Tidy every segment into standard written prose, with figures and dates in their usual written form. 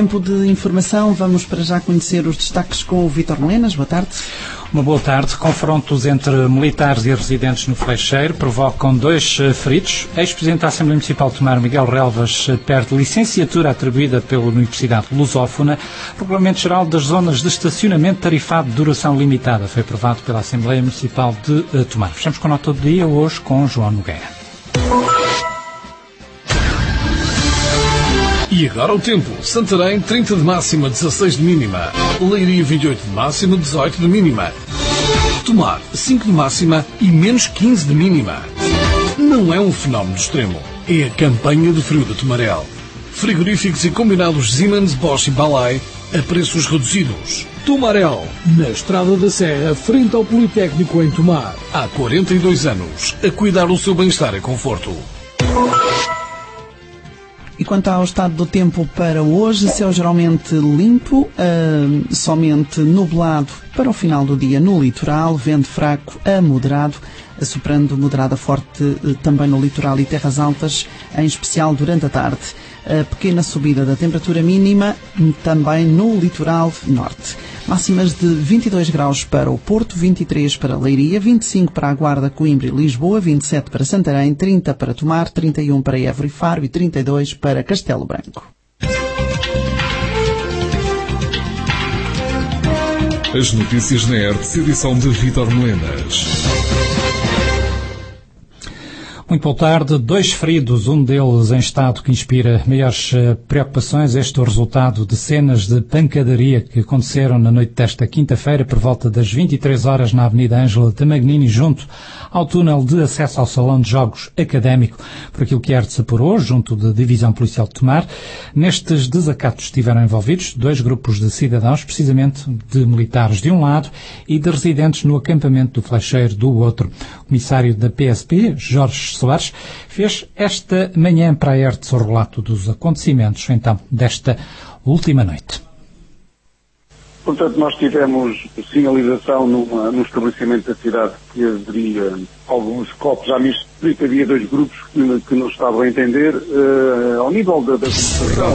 tempo de informação. Vamos para já conhecer os destaques com o Vítor Melenas. Boa tarde. Uma boa tarde. Confrontos entre militares e residentes no Fleixeiro provocam 2 feridos. Ex-presidente da Assembleia Municipal de Tomar, Miguel Relvas, perde licenciatura atribuída pela Universidade Lusófona. Regulamento Geral das Zonas de Estacionamento Tarifado de Duração Limitada foi aprovado pela Assembleia Municipal de Tomar. Fechamos com a nota do dia hoje com João Nogueira. E agora o tempo. Santarém, 30 de máxima, 16 de mínima. Leiria, 28 de máxima, 18 de mínima. Tomar, 5 de máxima e menos 15 de mínima. Não é um fenómeno extremo. É a campanha de frio de Tomarel. Frigoríficos e combinados Siemens, Bosch e Balay a preços reduzidos. Tomarel, na Estrada da Serra, frente ao Politécnico em Tomar. Há 42 anos, a cuidar do seu bem-estar e conforto. E quanto ao estado do tempo para hoje, céu geralmente limpo, somente nublado para o final do dia no litoral, vento fraco a moderado, soprando moderada forte também no litoral e terras altas, em especial durante a tarde. A pequena subida da temperatura mínima também no litoral norte. Máximas de 22 graus para o Porto, 23 para Leiria, 25 para a Guarda, Coimbra e Lisboa, 27 para Santarém, 30 para Tomar, 31 para Évora e Faro e 32 para Castelo Branco. As notícias na ERTS, edição de Vítor Melenas. Muito boa tarde. 2 feridos, um deles em estado que inspira maiores preocupações. Este é o resultado de cenas de pancadaria que aconteceram na noite desta quinta-feira por volta das 23 horas na Avenida Ângela de Magnini, junto ao túnel de acesso ao Salão de Jogos Académico. Por aquilo que a ERTS apurou, junto da Divisão Policial de Tomar, nestes desacatos estiveram envolvidos 2 grupos de cidadãos, precisamente de militares de um lado e de residentes no acampamento do Fleixeiro do outro. O comissário da PSP, Jorge Soares, fez esta manhã para a ERTS o relato dos acontecimentos, então, desta última noite. Portanto, nós tivemos sinalização num estabelecimento da cidade que haveria alguns copos à mistura, havia 2 grupos que não estavam a entender ao nível da comunicação.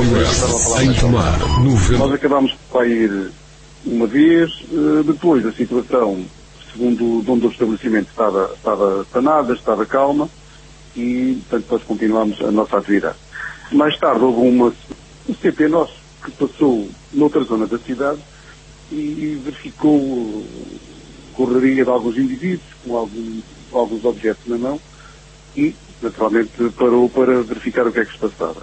Nós acabámos por ir uma vez, depois a situação, segundo o dono do estabelecimento, estava sanada, estava calma, e, portanto, depois continuámos a nossa atividade. Mais tarde houve um CP nosso que passou noutra zona da cidade e verificou correria de alguns indivíduos com alguns objetos na mão e, naturalmente, parou para verificar o que é que se passava.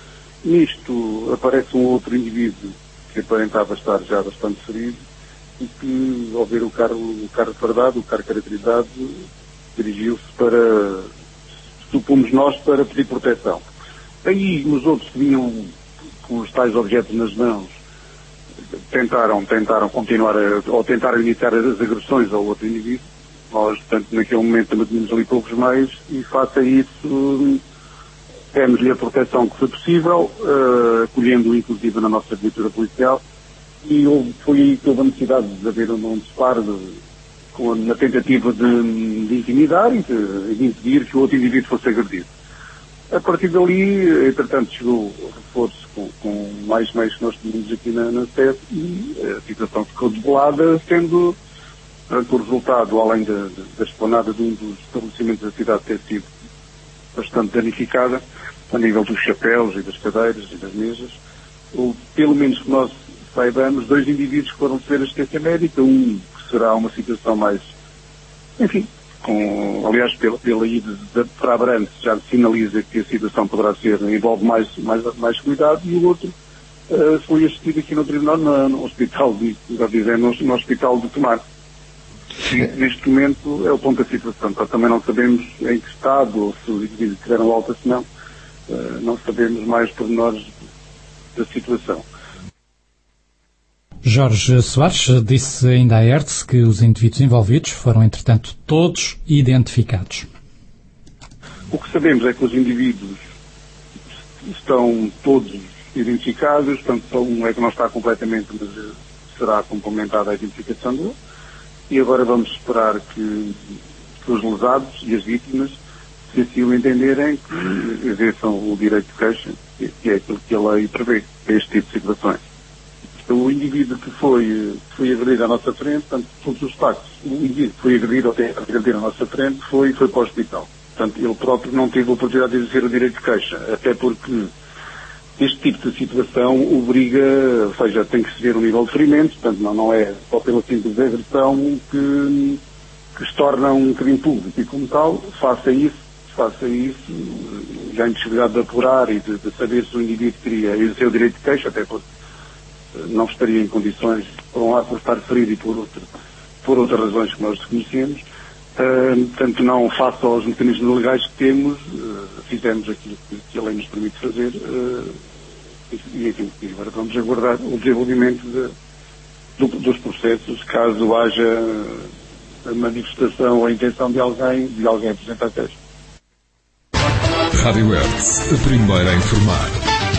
Nisto aparece um outro indivíduo que aparentava estar já bastante ferido e que, ao ver o carro fardado, o carro caracterizado, dirigiu-se para, supomos nós, para pedir proteção. Aí os outros que vinham com os tais objetos nas mãos tentaram continuar ou tentaram iniciar as agressões ao outro indivíduo. Nós, portanto, naquele momento também tínhamos ali poucos meios e, face a isso, demos-lhe a proteção que foi possível, acolhendo-o inclusive na nossa viatura policial, e foi aí que houve a necessidade de haver um disparo na tentativa de intimidar e de impedir que o outro indivíduo fosse agredido. A partir dali, entretanto, chegou o reforço com mais meios que nós tínhamos aqui na sede e a situação ficou debelada, sendo o resultado, além da esplanada de um dos estabelecimentos da cidade ter sido bastante danificada, a nível dos chapéus e das cadeiras e das mesas, ou pelo menos que nós saibamos, 2 indivíduos que foram receber assistência médica, um que será uma situação mais, enfim, aliás, pela ida para Abrantes já sinaliza que a situação poderá envolve mais cuidado, e o outro foi assistido aqui no tribunal, no hospital, no hospital de Tomar. E, neste momento é o ponto da situação. Então, também não sabemos em que estado, ou se os indivíduos tiveram alta, se não, não sabemos mais pormenores da situação. Jorge Soares disse ainda à ERTS que os indivíduos envolvidos foram, entretanto, todos identificados. O que sabemos é que os indivíduos estão todos identificados, portanto, só um é que não está completamente, mas será complementada a identificação dele, e agora vamos esperar que os lesados e as vítimas se assim o entenderem, que exerçam o direito de queixa, que é aquilo que a lei prevê, para este tipo de situações. O indivíduo que foi agredido à nossa frente, portanto, todos os factos, o indivíduo que foi agredido ou tem agredido à nossa frente foi para o hospital. Portanto, ele próprio não teve a oportunidade de exercer o direito de queixa, até porque este tipo de situação obriga, ou seja, tem que se ver o nível de ferimento, portanto, não é só pela simples agressão que se torna um crime público. E como tal, faça isso, já a impossibilidade de apurar e de saber se o indivíduo queria exercer o direito de queixa, até porque não estaria em condições, por um lado, por estar ferido e por outras razões que nós desconhecemos. Portanto, não face aos mecanismos legais que temos, fizemos aquilo que a lei nos permite fazer e agora vamos aguardar o desenvolvimento dos processos, caso haja a manifestação ou a intenção de alguém apresentar queixa. Rádio Hertz, a primeira a informar.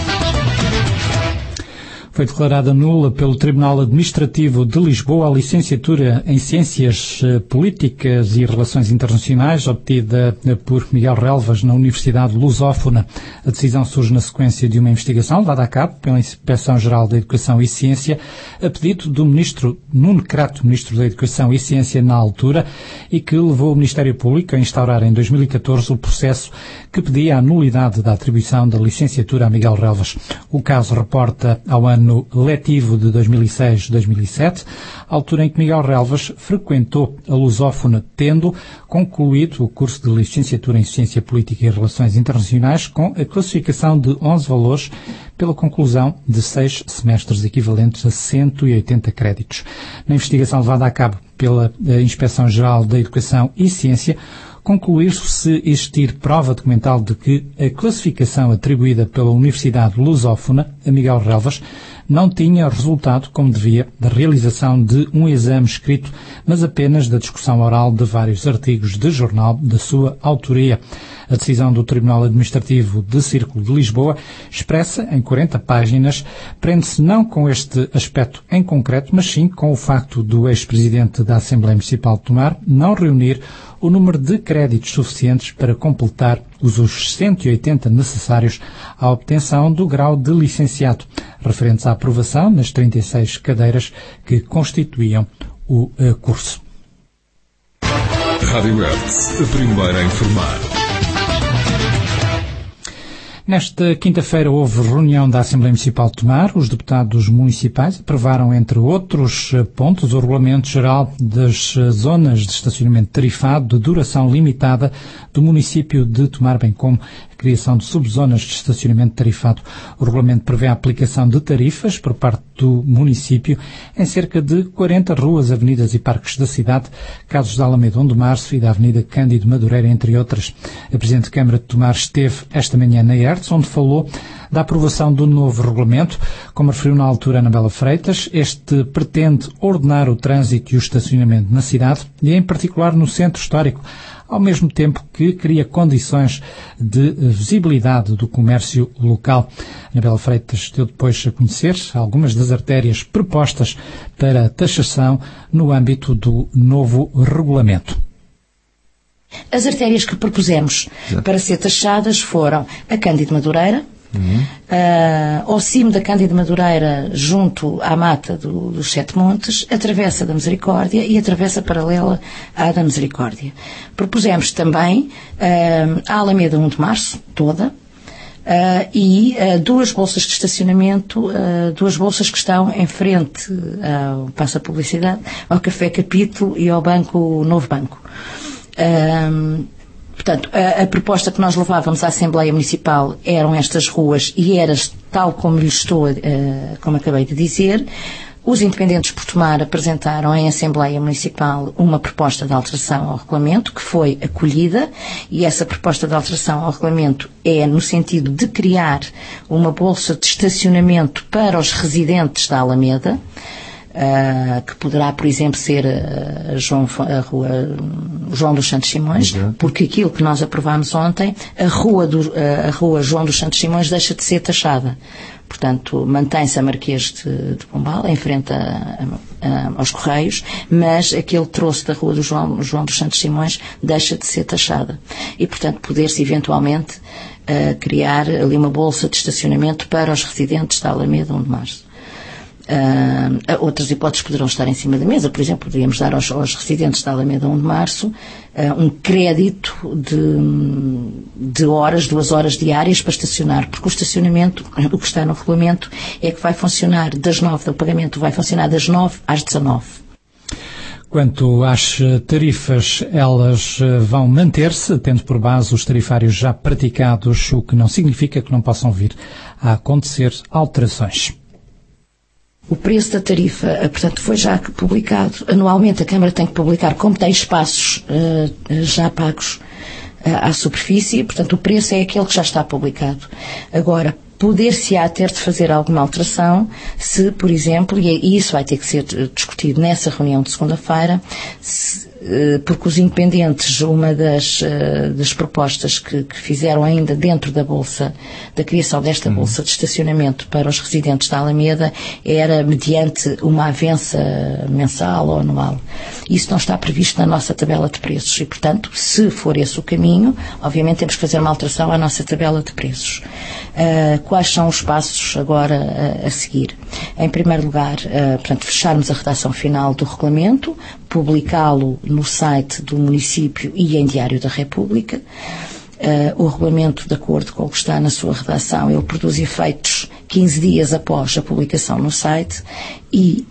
Foi declarada nula pelo Tribunal Administrativo de Lisboa a licenciatura em Ciências Políticas e Relações Internacionais obtida por Miguel Relvas na Universidade Lusófona. A decisão surge na sequência de uma investigação levada a cabo pela Inspeção-Geral da Educação e Ciência a pedido do Ministro Nuno Crato, Ministro da Educação e Ciência na altura, e que levou o Ministério Público a instaurar em 2014 o processo que pedia a nulidade da atribuição da licenciatura a Miguel Relvas. O caso reporta ao ano letivo de 2006-2007, altura em que Miguel Relvas frequentou a Lusófona, tendo concluído o curso de licenciatura em Ciência Política e Relações Internacionais com a classificação de 11 valores pela conclusão de 6 semestres equivalentes a 180 créditos. Na investigação levada a cabo pela Inspeção-Geral da Educação e Ciência, concluir-se existir prova documental de que a classificação atribuída pela Universidade Lusófona a Miguel Relvas não tinha resultado, como devia, da realização de um exame escrito, mas apenas da discussão oral de vários artigos de jornal da sua autoria. A decisão do Tribunal Administrativo de Círculo de Lisboa, expressa em 40 páginas, prende-se não com este aspecto em concreto, mas sim com o facto do ex-presidente da Assembleia Municipal de Tomar não reunir o número de créditos suficientes para completar os 180 necessários à obtenção do grau de licenciado, referentes à aprovação nas 36 cadeiras que constituíam o curso. Rádio Hertz, a primeira a informar. Nesta quinta-feira houve reunião da Assembleia Municipal de Tomar. Os deputados municipais aprovaram, entre outros pontos, o Regulamento Geral das Zonas de Estacionamento Tarifado de duração limitada do município de Tomar, bem como a criação de subzonas de estacionamento tarifado. O regulamento prevê a aplicação de tarifas por parte do município em cerca de 40 ruas, avenidas e parques da cidade, casos da Alameda 1 de Março e da Avenida Cândido Madureira, entre outras. A Presidente de Câmara de Tomar esteve esta manhã na Hertz, onde falou da aprovação do novo regulamento. Como referiu na altura Anabela Freitas, este pretende ordenar o trânsito e o estacionamento na cidade e, em particular, no centro histórico, ao mesmo tempo que cria condições de visibilidade do comércio local. Anabela Freitas deu depois a conhecer algumas das artérias propostas para taxação no âmbito do novo regulamento. As artérias que propusemos para ser taxadas foram a Cândido Madureira, ao cimo da Cândido Madureira, junto à mata dos Sete Montes, a Travessa da Misericórdia e a Travessa paralela à da Misericórdia. Propusemos também a Alameda 1 de Março, toda, e duas bolsas de estacionamento, duas bolsas que estão em frente ao, passa a publicidade, ao Café Capítulo e ao Banco Novo Banco. Portanto, a proposta que nós levávamos à Assembleia Municipal eram estas ruas e era tal como lhe estou, como acabei de dizer. Os independentes por Tomar apresentaram em Assembleia Municipal uma proposta de alteração ao regulamento que foi acolhida, e essa proposta de alteração ao regulamento é no sentido de criar uma bolsa de estacionamento para os residentes da Alameda. que poderá, por exemplo, ser a rua João dos Santos Simões, porque aquilo que nós aprovámos ontem, a rua João dos Santos Simões deixa de ser taxada. Portanto, mantém-se a Marquês de Pombal, em frente aos Correios, mas aquele troço da rua do João dos Santos Simões deixa de ser taxada. E, portanto, poder-se eventualmente criar ali uma bolsa de estacionamento para os residentes da Alameda 1 de Março. Outras hipóteses poderão estar em cima da mesa. Por exemplo, poderíamos dar aos residentes da Alameda 1 de Março um crédito de horas, 2 horas diárias para estacionar, porque o estacionamento, o que está no regulamento, é que vai funcionar o pagamento vai funcionar das 9 às 19. Quanto às tarifas, elas vão manter-se, tendo por base os tarifários já praticados, o que não significa que não possam vir a acontecer alterações. O preço da tarifa, portanto, foi já publicado. Anualmente a Câmara tem que publicar, como tem espaços já pagos à superfície, portanto, o preço é aquele que já está publicado. Agora, poder-se-á ter de fazer alguma alteração se, por exemplo, e isso vai ter que ser discutido nessa reunião de segunda-feira, porque os independentes, uma das propostas que fizeram ainda dentro da bolsa, da criação desta bolsa de estacionamento para os residentes da Alameda, era mediante uma avença mensal ou anual. Isso não está previsto na nossa tabela de preços e, portanto, se for esse o caminho, obviamente temos que fazer uma alteração à nossa tabela de preços. Quais são os passos agora a seguir? Em primeiro lugar, portanto, fecharmos a redação final do regulamento, publicá-lo no site do município e em Diário da República. O regulamento, de acordo com o que está na sua redação, ele produz efeitos 15 dias após a publicação no site e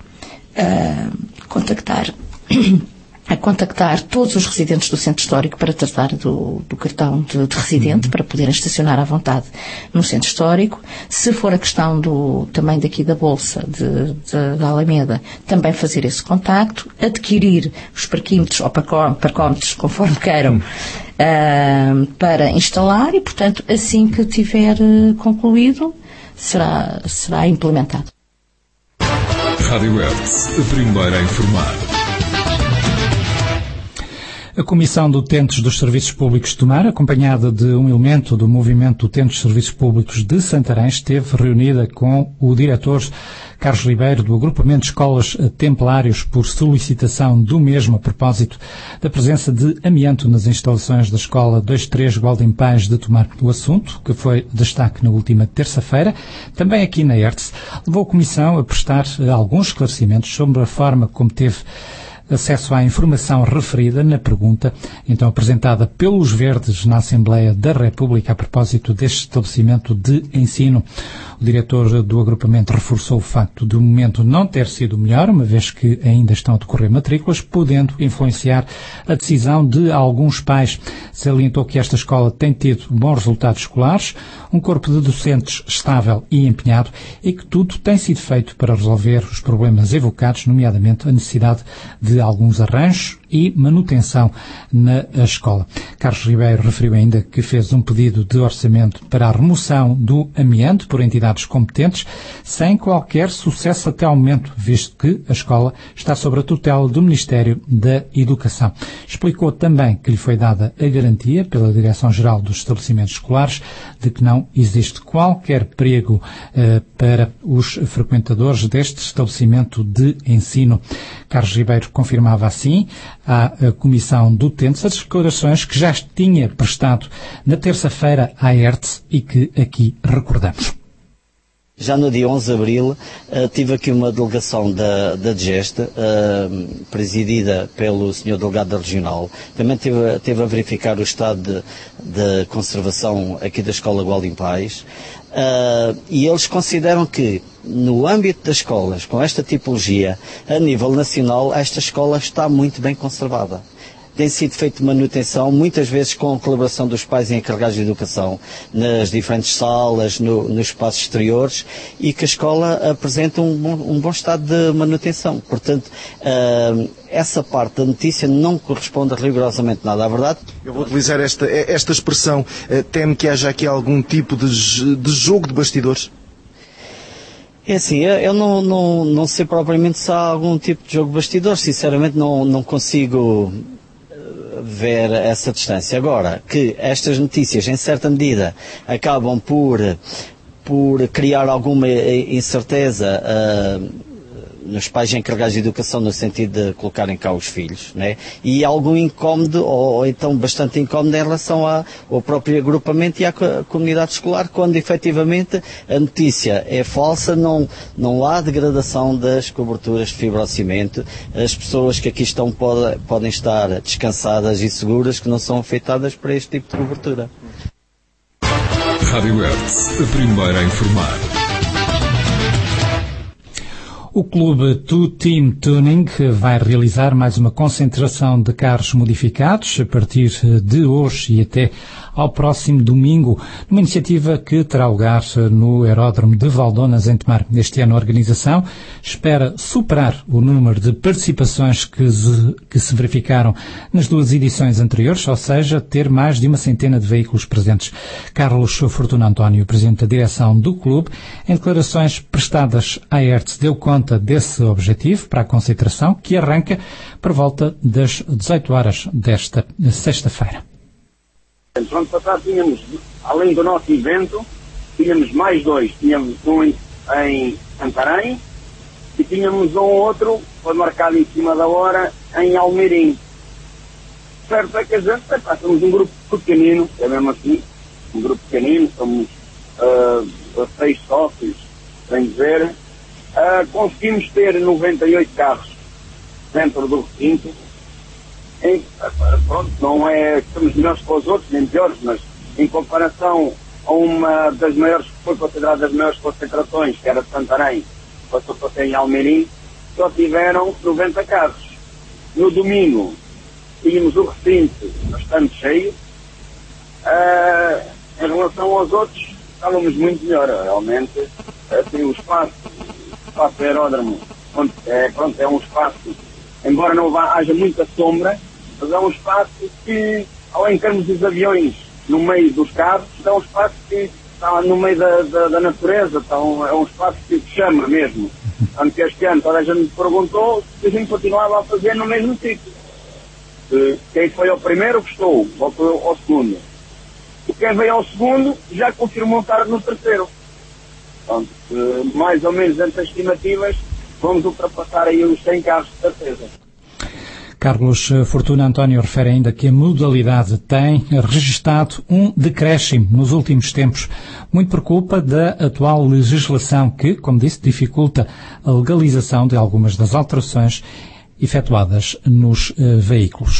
contactar todos os residentes do centro histórico para tratar do cartão de residente, para poderem estacionar à vontade no centro histórico. Se for a questão também daqui da Bolsa da Alameda, também fazer esse contacto, adquirir os parquímetros ou parcómetros, conforme queiram, para instalar e, portanto, assim que tiver concluído, será implementado. Rádio Hertz, a primeira a informar. A Comissão de Utentes dos Serviços Públicos de Tomar, acompanhada de um elemento do Movimento Utentes dos Serviços Públicos de Santarém, esteve reunida com o diretor Carlos Ribeiro do Agrupamento de Escolas Templários por solicitação do mesmo a propósito da presença de amianto nas instalações da Escola 23 Golden Pais de Tomar. O assunto, que foi destaque na última terça-feira, também aqui na Hertz, levou a Comissão a prestar alguns esclarecimentos sobre a forma como teve acesso à informação referida na pergunta, então apresentada pelos Verdes na Assembleia da República a propósito deste estabelecimento de ensino. O diretor do agrupamento reforçou o facto de o momento não ter sido melhor, uma vez que ainda estão a decorrer matrículas, podendo influenciar a decisão de alguns pais. Salientou que esta escola tem tido bons resultados escolares, um corpo de docentes estável e empenhado e que tudo tem sido feito para resolver os problemas evocados, nomeadamente a necessidade de alguns arranjos e manutenção na escola. Carlos Ribeiro referiu ainda que fez um pedido de orçamento para a remoção do amianto por entidades competentes, sem qualquer sucesso até ao momento, visto que a escola está sob a tutela do Ministério da Educação. Explicou também que lhe foi dada a garantia pela Direção-Geral dos Estabelecimentos Escolares de que não existe qualquer perigo para os frequentadores deste estabelecimento de ensino. Carlos Ribeiro confirmava assim à Comissão de Utentes as declarações que já tinha prestado na terça-feira à Hertz e que aqui recordamos. Já no dia 11 de abril tive aqui uma delegação da DGEST, presidida pelo Sr. Delegado da Regional. Também teve a verificar o estado de conservação aqui da Escola Golden Pais. E eles consideram que, no âmbito das escolas, com esta tipologia, a nível nacional, esta escola está muito bem conservada. Tem sido feita manutenção, muitas vezes com a colaboração dos pais encarregados de educação, nas diferentes salas, nos espaços exteriores, e que a escola apresenta um bom estado de manutenção. Portanto, essa parte da notícia não corresponde rigorosamente nada à verdade. Eu vou utilizar esta expressão. Teme que haja aqui algum tipo de jogo de bastidores? É assim, eu não sei propriamente se há algum tipo de jogo bastidor, sinceramente não consigo ver essa distância. Agora, que estas notícias, em certa medida, acabam por criar alguma incerteza nos pais encarregados de educação, no sentido de colocarem cá os filhos, né? E algum incómodo, ou então bastante incómodo, em relação ao próprio agrupamento e à comunidade escolar, quando efetivamente a notícia é falsa, não há degradação das coberturas de fibrocimento, as pessoas que aqui estão podem estar descansadas e seguras que não são afetadas por este tipo de cobertura. Rádio Hertz, a primeira a informar. O clube Two Team Tuning vai realizar mais uma concentração de carros modificados a partir de hoje e até ao próximo domingo, numa iniciativa que terá lugar no Aeródromo de Valdonas, em Tomar. Este ano a organização espera superar o número de participações que se verificaram nas duas edições anteriores, ou seja, ter mais de 100 de veículos presentes. Carlos Fortuna António, presidente da direção do clube, em declarações prestadas à Hertz, deu conta desse objetivo para a concentração, que arranca por volta das 18 horas desta sexta-feira. No ano passado tínhamos, além do nosso evento, tínhamos mais dois. Tínhamos um em Santarém e tínhamos um outro, foi marcado em cima da hora, em Almeirim. Certo é que a gente, somos um grupo pequenino, é mesmo assim, um grupo pequenino, somos 6 sócios, bem dizer. Conseguimos ter 98 carros dentro do recinto. Pronto, não é que somos melhores que os outros, nem piores, mas em comparação a uma das maiores, que foi considerada das maiores concentrações, que era de Santarém, passou para ser em Almeirim, só tiveram 90 carros. No domingo tínhamos o recinto bastante cheio. Em relação aos outros, estávamos muito melhor, realmente. Assim, o espaço aeródromo, é um espaço, embora não haja muita sombra, mas é um espaço que, além de termos os aviões no meio dos carros, é um espaço que está no meio da natureza, então é um espaço que chama mesmo. Tanto este ano toda a gente me perguntou se a gente continuava a fazer no mesmo sítio. Quem foi ao primeiro gostou, voltou ao segundo. E quem veio ao segundo já confirmou estar no terceiro. Portanto, mais ou menos entre as estimativas, vamos ultrapassar aí os 100 carros de certeza. Carlos Fortuna António refere ainda que a modalidade tem registado um decréscimo nos últimos tempos, muito por culpa da atual legislação que, como disse, dificulta a legalização de algumas das alterações efetuadas nos veículos.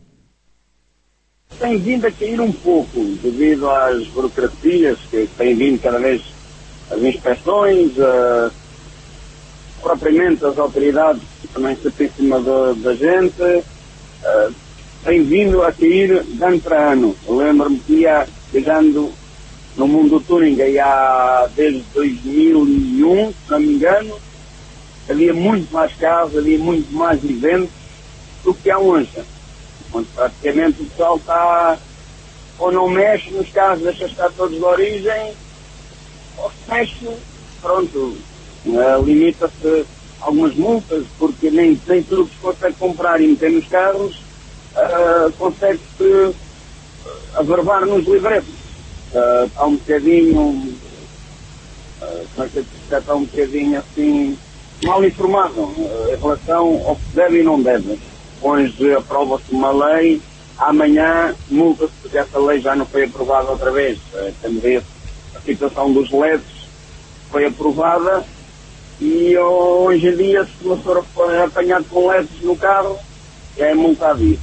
Tem vindo a cair um pouco devido às burocracias que têm vindo cada vez, as inspeções, propriamente as autoridades que também se em cima da gente, tem vindo a cair de ano para ano. Eu lembro-me que ia chegando no mundo do tuning desde 2001, se não me engano, havia muito mais carros, havia muito mais eventos do que há hoje. Onde praticamente o pessoal está, ou não mexe nos carros, deixa estar todos de origem, ou se mexe, pronto, limita-se algumas multas, porque nem tudo que se consegue comprar e meter nos carros consegue-se averbar nos livretos. Está um bocadinho, está um bocadinho assim, mal informado em relação ao que deve e não deve. Hoje aprova-se uma lei, amanhã multa-se, porque essa lei já não foi aprovada outra vez. Temos a situação dos LEDs foi aprovada e hoje em dia, se uma pessoa for apanhado com LEDs no carro, é multado isso.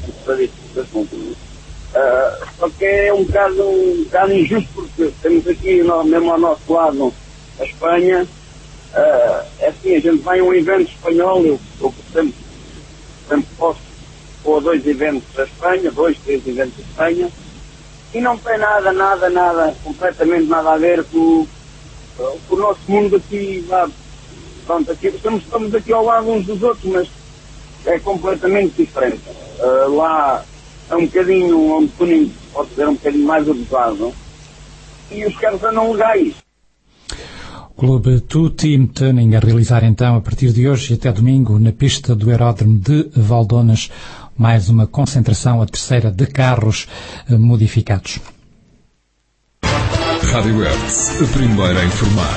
Só que é um bocado injusto, porque temos aqui, mesmo ao nosso lado, a Espanha, é assim, a gente vai a um evento espanhol, eu sempre posso pôr 2 eventos da Espanha, 2, 3 eventos da Espanha, e não tem nada, completamente nada a ver com o nosso mundo aqui. Pronto, aqui, estamos aqui ao lado uns dos outros, mas é completamente diferente. Lá é um bocadinho, pode ser um bocadinho mais abusado, e os carros andam legais. Clube Tutti Tuning a realizar então a partir de hoje e até domingo na pista do aeródromo de Valdonas mais uma concentração, a terceira de carros modificados. Rádio Hertz, a primeira a informar.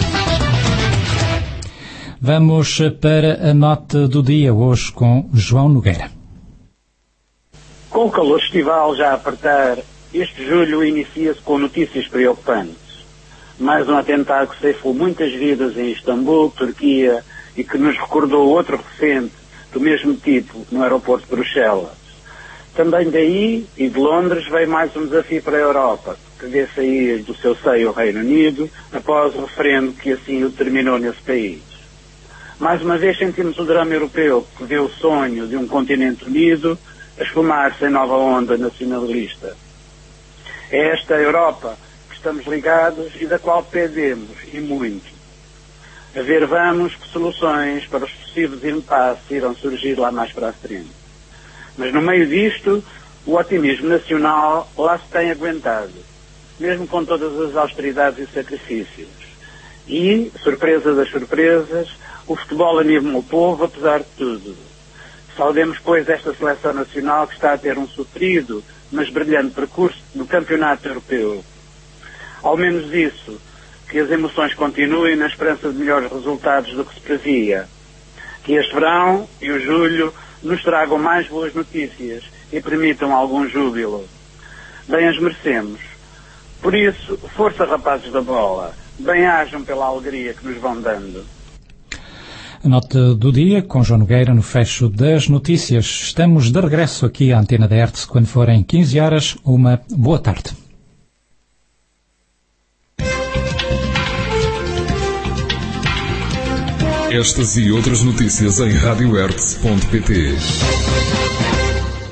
Vamos para a nota do dia hoje com João Nogueira. Com o calor estival já a apertar, este julho inicia-se com notícias preocupantes. Mais um atentado que ceifou muitas vidas em Istambul, Turquia, e que nos recordou outro recente, do mesmo tipo, no aeroporto de Bruxelas. Também daí, e de Londres, veio mais um desafio para a Europa, que vê sair do seu seio o Reino Unido, após o referendo que assim o determinou nesse país. Mais uma vez sentimos o drama europeu, que vê o sonho de um continente unido a esfumar-se em nova onda nacionalista. É esta Europa estamos ligados e da qual dependemos, e muito. A ver vamos que soluções para os possíveis impasses irão surgir lá mais para a frente. Mas no meio disto, o otimismo nacional lá se tem aguentado, mesmo com todas as austeridades e sacrifícios. E, surpresa das surpresas, o futebol anima o povo apesar de tudo. Saudemos, pois, esta seleção nacional que está a ter um sofrido, mas brilhante percurso no campeonato europeu. Ao menos isso, que as emoções continuem na esperança de melhores resultados do que se previa. Que este verão e o julho nos tragam mais boas notícias e permitam algum júbilo. Bem as merecemos. Por isso, força rapazes da bola, bem-ajam pela alegria que nos vão dando. A nota do dia com João Nogueira no fecho das notícias. Estamos de regresso aqui à Antena da Hertz quando forem 15 horas. Uma boa tarde. Estas e outras notícias em radiohertz.pt.